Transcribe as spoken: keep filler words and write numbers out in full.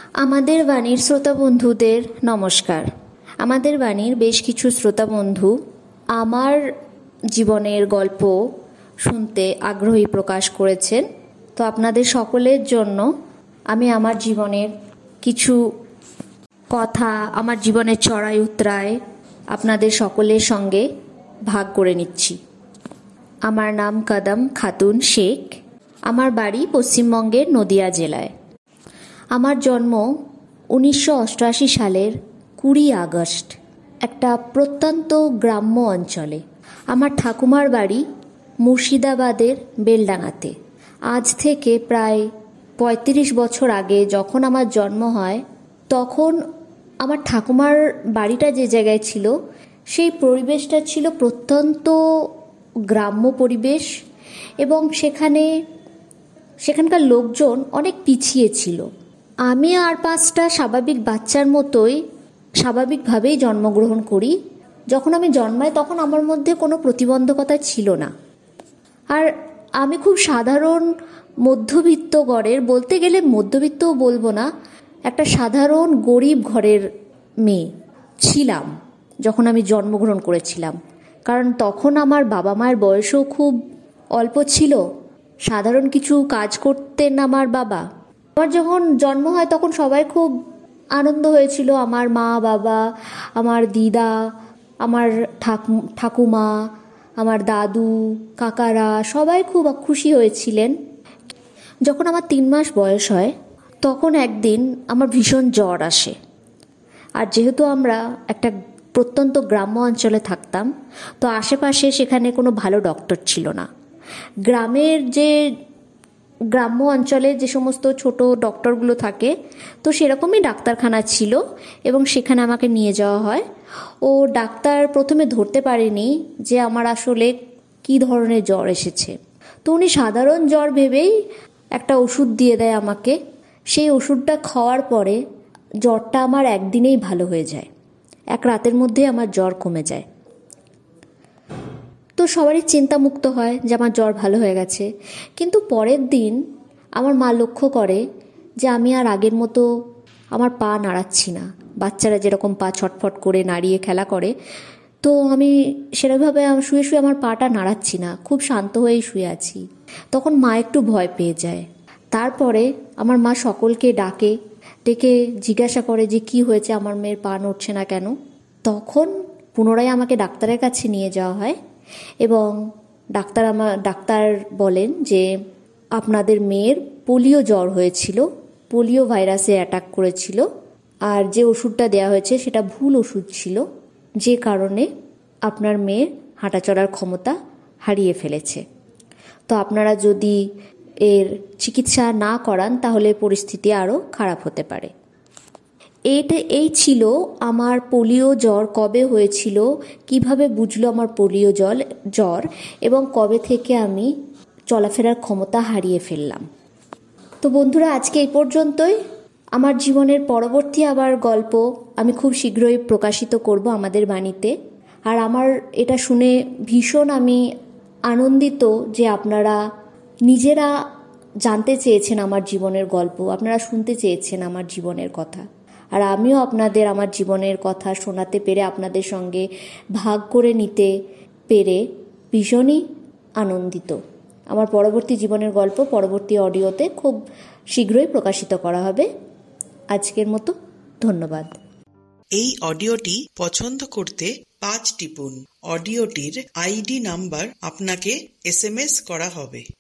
আমাদের বাণীর শ্রোতা বন্ধুদের নমস্কার। আমাদের বাণীর বেশ কিছু শ্রোতা বন্ধু আমার জীবনের গল্প শুনতে আগ্রহী প্রকাশ করেছেন। তো আপনাদের সকলের জন্য আমি আমার জীবনের কিছু কথা, আমার জীবনের চড়াই উতরায় আপনাদের সকলের সঙ্গে ভাগ করে নিচ্ছি। আমার নাম কাদম খাতুন শেখ। আমার বাড়ি পশ্চিমবঙ্গের নদিয়া জেলায়। আমার জন্ম উনিশশো অষ্টআশি সালের কুড়ি আগস্ট একটা প্রত্যন্ত গ্রাম্য অঞ্চলে। আমার ঠাকুমার বাড়ি মুর্শিদাবাদের বেলডাঙাতে। আজ থেকে প্রায় পঁয়ত্রিশ বছর আগে যখন আমার জন্ম হয়, তখন আমার ঠাকুমার বাড়িটা যে জায়গায় ছিল সেই পরিবেশটা ছিল প্রত্যন্ত গ্রাম্য পরিবেশ, এবং সেখানে সেখানকার লোকজন অনেক পিছিয়ে ছিল। আমি আর পাঁচটা স্বাভাবিক বাচ্চার মতোই স্বাভাবিকভাবেই জন্মগ্রহণ করি। যখন আমি জন্মাই তখন আমার মধ্যে কোনো প্রতিবন্ধকতা ছিল না। আর আমি খুব সাধারণ মধ্যবিত্ত ঘরের, বলতে গেলে মধ্যবিত্তও বলবো না, একটা সাধারণ গরিব ঘরের মেয়ে ছিলাম যখন আমি জন্মগ্রহণ করেছিলাম। কারণ তখন আমার বাবা মায়ের বয়সও খুব অল্প ছিল, সাধারণ কিছু কাজ করতেন আমার বাবা। আমার যখন জন্ম হয় তখন সবাই খুব আনন্দ হয়েছিল। আমার মা বাবা, আমার দিদা, আমার ঠাকু ঠাকুমা আমার দাদু, কাকারা সবাই খুব খুশি হয়েছিলেন। যখন আমার তিন মাস বয়স হয় তখন একদিন আমার ভীষণ জ্বর আসে। আর যেহেতু আমরা একটা প্রত্যন্ত গ্রাম্য অঞ্চলে থাকতাম, তো আশেপাশে সেখানে কোনো ভালো ডক্টর ছিল না। গ্রামের যে গ্রাম্য অঞ্চলে যে সমস্ত ছোট ডক্টরগুলো থাকে, তো সেরকমই ডাক্তারখানা ছিল এবং সেখানে আমাকে নিয়ে যাওয়া হয়। ও ডাক্তার প্রথমে ধরতে পারেনি যে আমার আসলে কী ধরনের জ্বর এসেছে। তো উনি সাধারণ জ্বর ভেবেই একটা ওষুধ দিয়ে দেয় আমাকে। সেই ওষুধটা খাওয়ার পরে জ্বরটা আমার একদিনেই ভালো হয়ে যায়, এক রাতের মধ্যে আমার জ্বর কমে যায়। তো সবারই চিন্তামুক্ত হয় যে আমার জ্বর ভালো হয়ে গেছে। কিন্তু পরের দিন আমার মা লক্ষ্য করে যে আমি আর আগের মতো আমার পা নাড়াচ্ছি না। বাচ্চারা যেরকম পা ছটফট করে নাড়িয়ে খেলা করে, তো আমি সেরকমভাবে শুয়ে শুয়ে আমার পাটা নাড়াচ্ছি না, খুব শান্ত হয়েই শুয়ে আছি। তখন মা একটু ভয় পেয়ে যায়। তারপরে আমার মা সকলকে ডাকে, ডেকে জিজ্ঞাসা করে যে কি হয়েছে, আমার মেয়ের পা নড়ছে না কেন। তখন পুনরায় আমাকে ডাক্তারের কাছে নিয়ে যাওয়া হয় এবং ডাক্তার আমার ডাক্তার বলেন যে আপনাদের মেয়ের পোলিও জ্বর হয়েছিল, পোলিও ভাইরাসে অ্যাটাক করেছিল, আর যে ওষুধটা দেওয়া হয়েছে সেটা ভুল ওষুধ ছিল, যে কারণে আপনার মেয়ের হাঁটা চলার ক্ষমতা হারিয়ে ফেলেছে। তো আপনারা যদি এর চিকিৎসা না করান তাহলে পরিস্থিতি আরও খারাপ হতে পারে। এইটা এই ছিল আমার পোলিও জ্বর কবে হয়েছিল, কিভাবে বুঝলো আমার পোলিও জ্বর জ্বর এবং কবে থেকে আমি চলাফেরার ক্ষমতা হারিয়ে ফেললাম। তো বন্ধুরা, আজকে এই পর্যন্তই। আমার জীবনের পরবর্তী আবার গল্প আমি খুব শীঘ্রই প্রকাশিত করব আমাদের বাণীতে। আর আমার এটা শুনে ভীষণ আমি আনন্দিত যে আপনারা নিজেরা জানতে চেয়েছেন আমার জীবনের গল্প, আপনারা শুনতে চেয়েছেন আমার জীবনের কথা। আর আমিও আপনাদের আমার জীবনের কথা শোনাতে পেরে, আপনাদের সঙ্গে ভাগ করে নিতে পেরে ভীষণই আনন্দিত। আমার পরবর্তী জীবনের গল্প পরবর্তী অডিওতে খুব শীঘ্রই প্রকাশিত করা হবে। আজকের মতো ধন্যবাদ। এই অডিওটি পছন্দ করতে পাঁচ টিপুন। অডিওটির আইডি নাম্বার আপনাকে এস এম এস করা হবে।